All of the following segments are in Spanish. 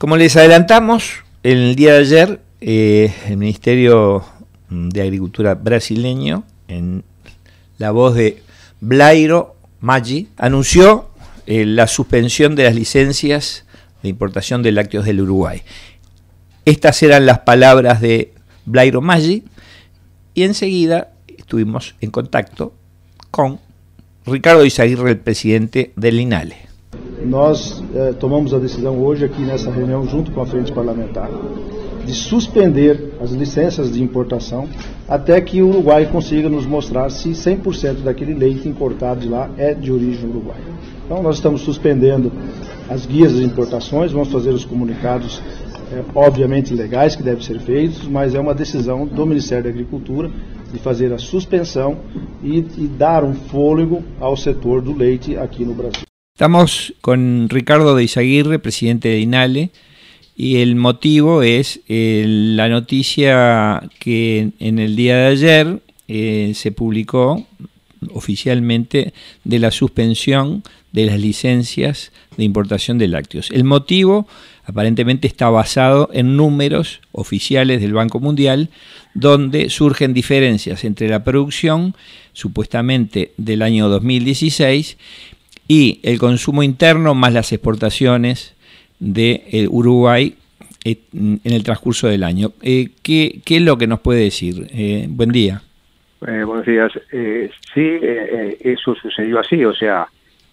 Como les adelantamos, el día de ayer el Ministerio de Agricultura brasileño, en la voz de Blairo Maggi, anunció la suspensión de las licencias de importación de lácteos del Uruguay. Estas eran las palabras de Blairo Maggi y enseguida estuvimos en contacto con Ricardo Izaguirre, el presidente del INALE. Nós tomamos a decisão hoje aqui nessa reunião junto com a Frente Parlamentar de suspender as licenças de importação até que o Uruguai consiga nos mostrar se 100% daquele leite importado de lá é de origem uruguaia. Então nós estamos suspendendo as guias de importações, vamos fazer os comunicados obviamente legais que devem ser feitos, mas é uma decisão do Ministério da Agricultura de fazer a suspensão e dar fôlego ao setor do leite aqui no Brasil. Estamos con Ricardo de Izaguirre, presidente de INALE, y el motivo es la noticia que en el día de ayer se publicó oficialmente de la suspensión de las licencias de importación de lácteos. El motivo aparentemente está basado en números oficiales del Banco Mundial, donde surgen diferencias entre la producción, supuestamente del año 2016, y el consumo interno más las exportaciones de Uruguay en el transcurso del año. ¿Qué es lo que nos puede decir? Buen día. Buenos días. Sí, eso sucedió así, o sea,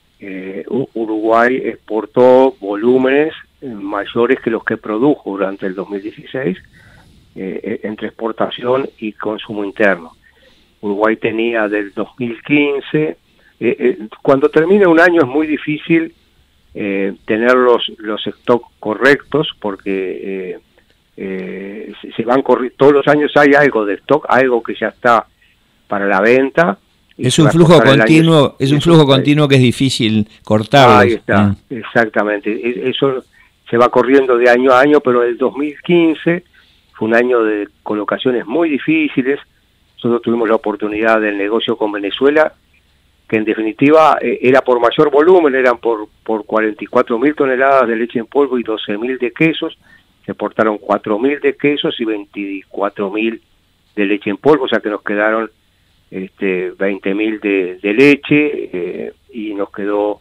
Uruguay exportó volúmenes mayores que los que produjo durante el 2016 entre exportación y consumo interno. Uruguay tenía del 2015... cuando termina un año es muy difícil tener los stocks correctos porque se van corriendo, todos los años hay algo de stock, algo que ya está para la venta. Es un flujo continuo, es un flujo continuo que es difícil cortar. Ahí está, exactamente. Eso se va corriendo de año a año, pero el 2015 fue un año de colocaciones muy difíciles. Nosotros tuvimos la oportunidad del negocio con Venezuela, que en definitiva era por mayor volumen, eran por 44.000 toneladas de leche en polvo y 12.000 de quesos, se exportaron 4.000 de quesos y 24.000 de leche en polvo, o sea que nos quedaron 20.000 de leche y nos quedó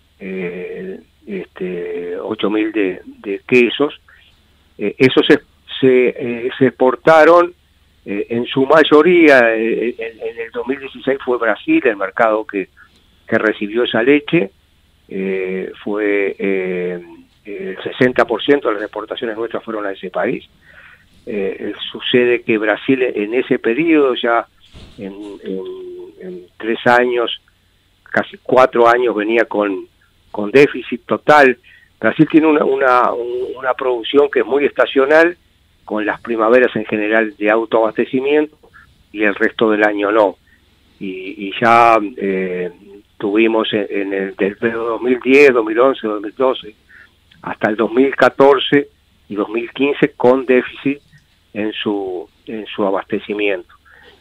8.000 de quesos. Esos se exportaron. En su mayoría, en el 2016 fue Brasil el mercado que recibió esa leche, fue el 60% de las exportaciones nuestras fueron a ese país. Sucede que Brasil en ese periodo, ya en 3 años, casi 4 años, venía con déficit total. Brasil tiene una producción que es muy estacional, con las primaveras en general de autoabastecimiento y el resto del año no. Y ya tuvimos en el del 2010, 2011, 2012, hasta el 2014 y 2015 con déficit en su abastecimiento.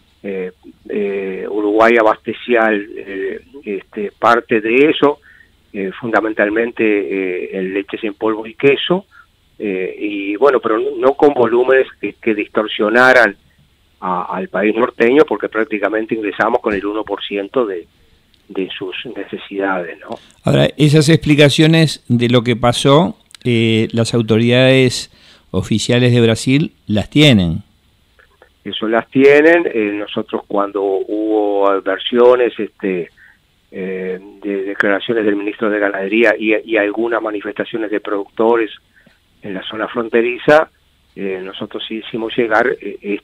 Uruguay abastecía parte de eso, fundamentalmente en leches en polvo y queso, y bueno, pero no con volúmenes que distorsionaran al país norteño, porque prácticamente ingresamos con el 1% de sus necesidades, ¿no? Ahora, esas explicaciones de lo que pasó, las autoridades oficiales de Brasil las tienen. Eso las tienen. Nosotros cuando hubo adversiones de declaraciones del ministro de Ganadería y algunas manifestaciones de productores en la zona fronteriza, nosotros sí hicimos llegar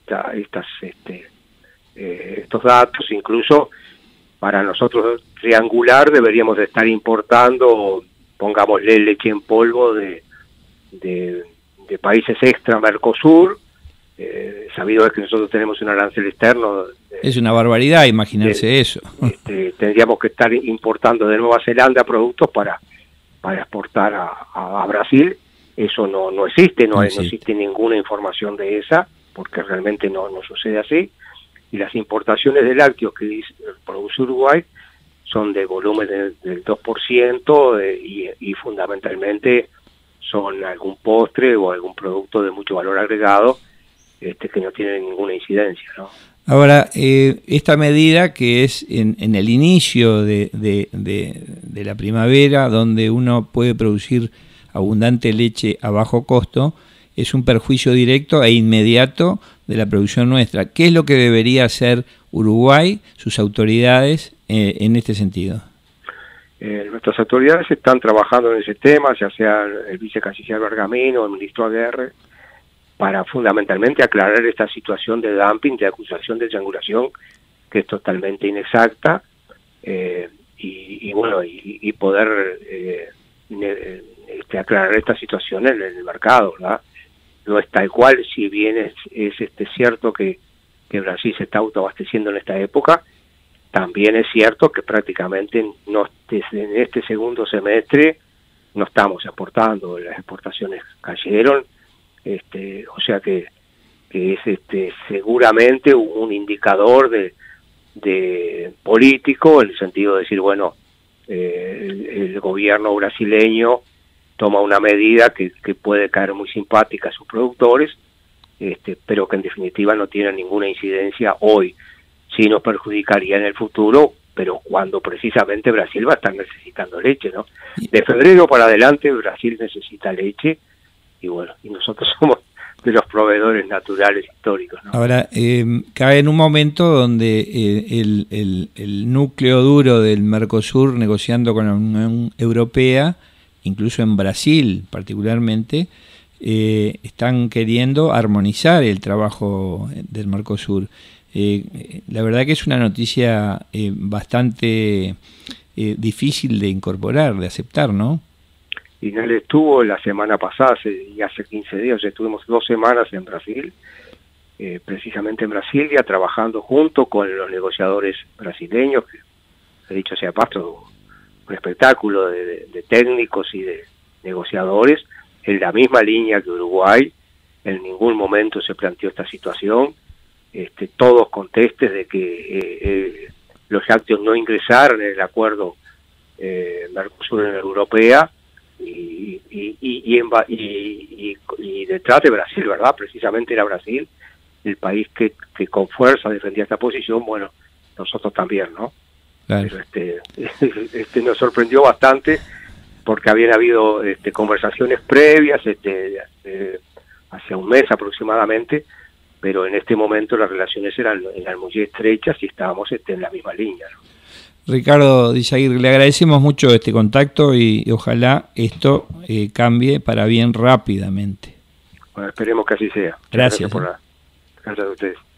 estos datos. Incluso para nosotros triangular deberíamos de estar importando, pongámosle, leche en polvo de países extra Mercosur. Sabido es que nosotros tenemos un arancel externo. Es una barbaridad imaginarse eso. Tendríamos que estar importando de Nueva Zelanda productos para exportar a Brasil. Eso no existe, no existe ninguna información de esa, porque realmente no sucede así. Y las importaciones de lácteos que produce Uruguay son de volumen del 2% y fundamentalmente son algún postre o algún producto de mucho valor agregado que no tiene ninguna incidencia, ¿no? Ahora, esta medida que es en el inicio de la primavera, donde uno puede producir abundante leche a bajo costo, es un perjuicio directo e inmediato de la producción nuestra. ¿Qué es lo que debería hacer Uruguay, sus autoridades, en este sentido? Nuestras autoridades están trabajando en ese tema, ya sea el vicecanciller Bergamino o el ministro Aguerre, para fundamentalmente aclarar esta situación de dumping, de acusación de triangulación, que es totalmente inexacta, y poder aclarar esta situación en el mercado, ¿verdad? No es tal cual, si bien es cierto que Brasil se está autoabasteciendo en esta época, también es cierto que prácticamente en este segundo semestre no estamos exportando, las exportaciones cayeron, o sea que es seguramente un indicador de político, en el sentido de decir, bueno, el gobierno brasileño toma una medida que puede caer muy simpática a sus productores, pero que en definitiva no tiene ninguna incidencia hoy. Sí nos perjudicaría en el futuro, pero cuando precisamente Brasil va a estar necesitando leche, ¿no? De febrero para adelante Brasil necesita leche, y bueno, y nosotros somos de los proveedores naturales históricos, ¿no? Ahora, cae en un momento donde el núcleo duro del Mercosur, negociando con la Unión Europea, incluso en Brasil particularmente, están queriendo armonizar el trabajo del Mercosur. La verdad que es una noticia bastante difícil de incorporar, de aceptar, ¿no? Y él estuvo la semana pasada, hace 15 días, estuvimos 2 semanas en Brasil, precisamente en Brasilia, trabajando junto con los negociadores brasileños, que dicho sea paso, un espectáculo de técnicos y de negociadores, en la misma línea que Uruguay. En ningún momento se planteó esta situación, todos contestes de que los lácteos no ingresaron en el acuerdo Mercosur-Unión Europea, y detrás de Brasil, ¿verdad? Precisamente era Brasil el país que con fuerza defendía esta posición. Bueno, nosotros también, ¿no? Claro. Pero nos sorprendió bastante, porque habían habido conversaciones previas hace un mes aproximadamente, pero en este momento las relaciones eran muy estrechas y estábamos en la misma línea, ¿no? Ricardo de Izaguirre, le agradecemos mucho este contacto y ojalá esto cambie para bien rápidamente. Bueno, esperemos que así sea. Gracias. Gracias a ustedes.